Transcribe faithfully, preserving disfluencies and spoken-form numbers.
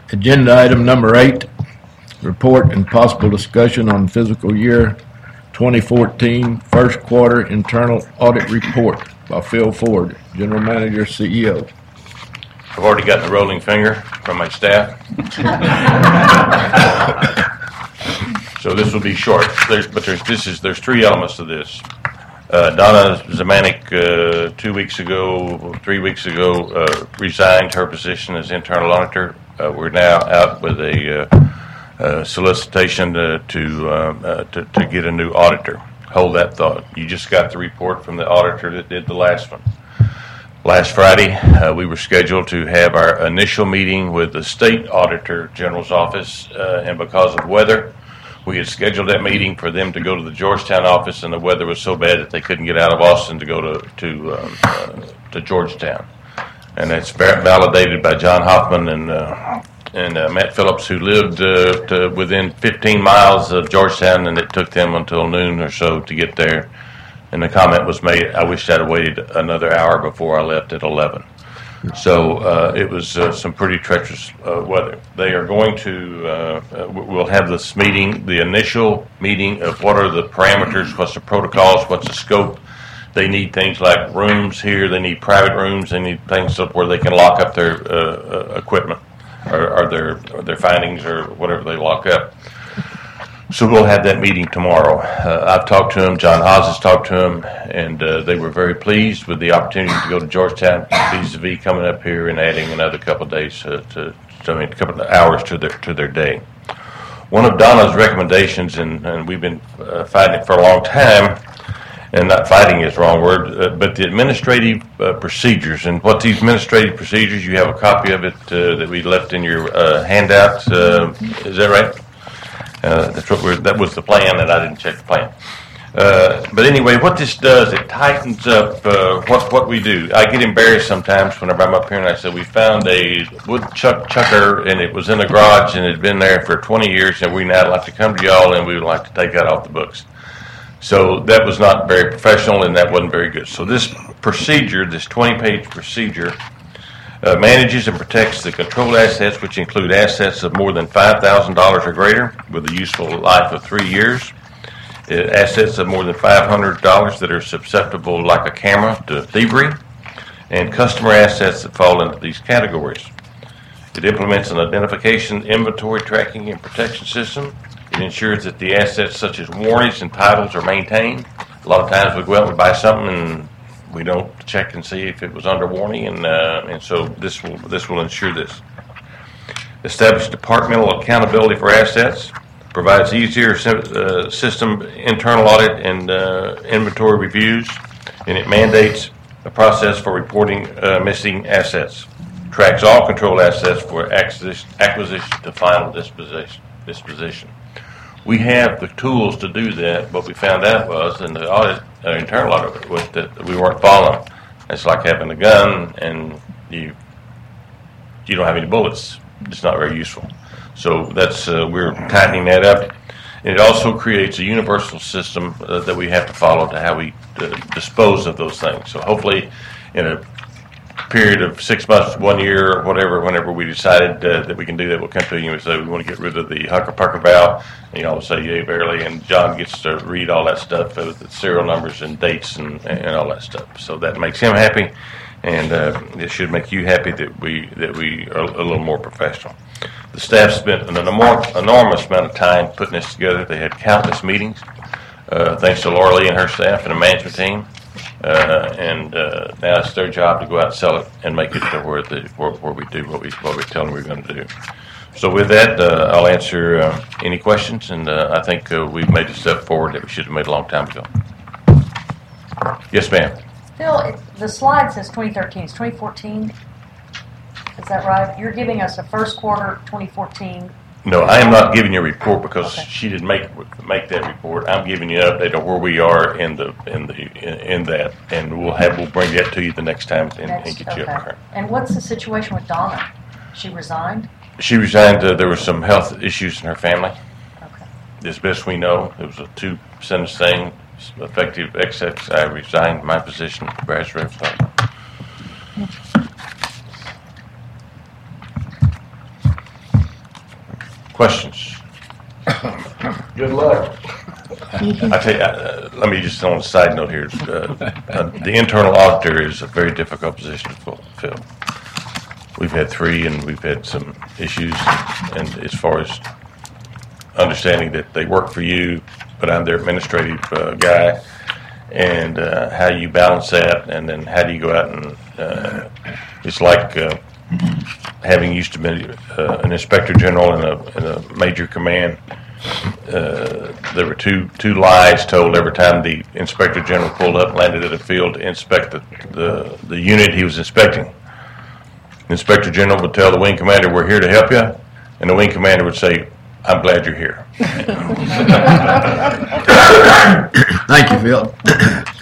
Agenda item number eight, report and possible discussion on fiscal year twenty fourteen first quarter internal audit report by Phil Ford, General Manager, C E O. I've already gotten a rolling finger from my staff. So this will be short. There's, but there's this is there's three elements to this. Uh, Donna Zemanek uh, two weeks ago, three weeks ago, uh, resigned her position as internal auditor. Uh, we're now out with a uh, uh, solicitation to to, uh, uh, to to get a new auditor. Hold that thought. You just got the report from the auditor that did the last one. Last Friday, uh, we were scheduled to have our initial meeting with the State Auditor General's office, uh, and because of weather, we had scheduled that meeting for them to go to the Georgetown office, and the weather was so bad that they couldn't get out of Austin to go to to um, uh, to Georgetown. And that's validated by John Hoffman and uh, and uh, Matt Phillips, who lived uh, to within fifteen miles of Georgetown, and it took them until noon or so to get there. And the comment was made, I wish I'd have waited another hour before I left at eleven. So uh, it was uh, some pretty treacherous uh, weather. They are going to, uh, uh, we'll have this meeting, the initial meeting of what are the parameters, what's the protocols, what's the scope. They need things like rooms here, they need private rooms, they need things up where they can lock up their uh, uh, equipment or, or, their, or their findings or whatever they lock up. So we'll have that meeting tomorrow. Uh, I've talked to him, John Haas has talked to him, and uh, they were very pleased with the opportunity to go to Georgetown vis-a-vis coming up here and adding another couple of days uh, to, I mean, a couple of hours to their to their day. One of Donna's recommendations, and, and we've been uh, fighting it for a long time, and not fighting is the wrong word, uh, but the administrative uh, procedures. And what these administrative procedures, you have a copy of it uh, that we left in your uh, handout. Uh, is that right? Uh, that's what we're, that was the plan, and I didn't check the plan. Uh, but anyway, what this does, it tightens up uh, what what we do. I get embarrassed sometimes whenever I'm up here and I say, we found a woodchuck chucker, and it was in the garage, and it had been there for twenty years, and we now like to come to y'all, and we would like to take that off the books. So that was not very professional, and that wasn't very good. So this procedure, this twenty-page procedure, Uh, manages and protects the controlled assets, which include assets of more than five thousand dollars or greater with a useful life of three years, uh, assets of more than five hundred dollars that are susceptible, like a camera, to thievery, and customer assets that fall into these categories. It implements an identification, inventory tracking, and protection system. It ensures that the assets such as warranties and titles are maintained. A lot of times we go out and we buy something and we don't check and see if it was under warranty, and uh, and so this will this will ensure this. Establish departmental accountability for assets. Provides easier uh, system internal audit and uh, inventory reviews, and it mandates a process for reporting uh, missing assets. Tracks all controlled assets for acquisition, acquisition to final disposition. Disposition. We have the tools to do that. What we found out was, in the audit, uh, internal audit, was that we weren't following. It's like having a gun and you you don't have any bullets. It's not very useful. So that's uh, we're tightening that up. And it also creates a universal system uh, that we have to follow to how we uh, dispose of those things. So hopefully, in a period of six months, one year, or whatever, whenever we decided uh, that we can do that, we'll come to you and say we want to get rid of the Hucker-Pucker valve, and you all say yay verily, and John gets to read all that stuff with the serial numbers and dates and, and all that stuff. So that makes him happy, and uh, it should make you happy that we that we are a little more professional. The staff spent an enormous, enormous amount of time putting this together. They had countless meetings, uh, thanks to Laura Lee and her staff and the management team. Uh, and uh, now it's their job to go out and sell it and make it to where, the, where, where we do what we what we tell them we're going to do. So with that, uh, I'll answer uh, any questions, and uh, I think uh, we've made a step forward that we should have made a long time ago. Yes, ma'am. Phil, it, the slide says twenty thirteen. It's twenty fourteen. Is that right? You're giving us a first quarter twenty fourteen. No, I am not giving you a report because okay. she didn't make make that report. I'm giving you an update on where we are in the in the in, in that, and we'll have we'll bring that to you the next time and, next, and get okay. you up there. And what's the situation with Donna? She resigned. She resigned. Uh, there were some health issues in her family. Okay. As best we know, it was a two sentence thing. Effective X X, I resigned my position at Brass River. Questions? Good luck. I tell you, uh, let me just on a side note here. Uh, uh, the internal auditor is a very difficult position to fill- fill. We've had three, and we've had some issues, and as far as understanding that they work for you, but I'm their administrative uh, guy, and uh, how you balance that, and then how do you go out and uh, it's like uh, having used to be uh, an inspector general in a, in a major command. Uh, there were two two lies told every time the inspector general pulled up, landed at a field to inspect the, the, the unit he was inspecting. The inspector general would tell the wing commander, "We're here to help you," and the wing commander would say, "I'm glad you're here." Thank you, Phil.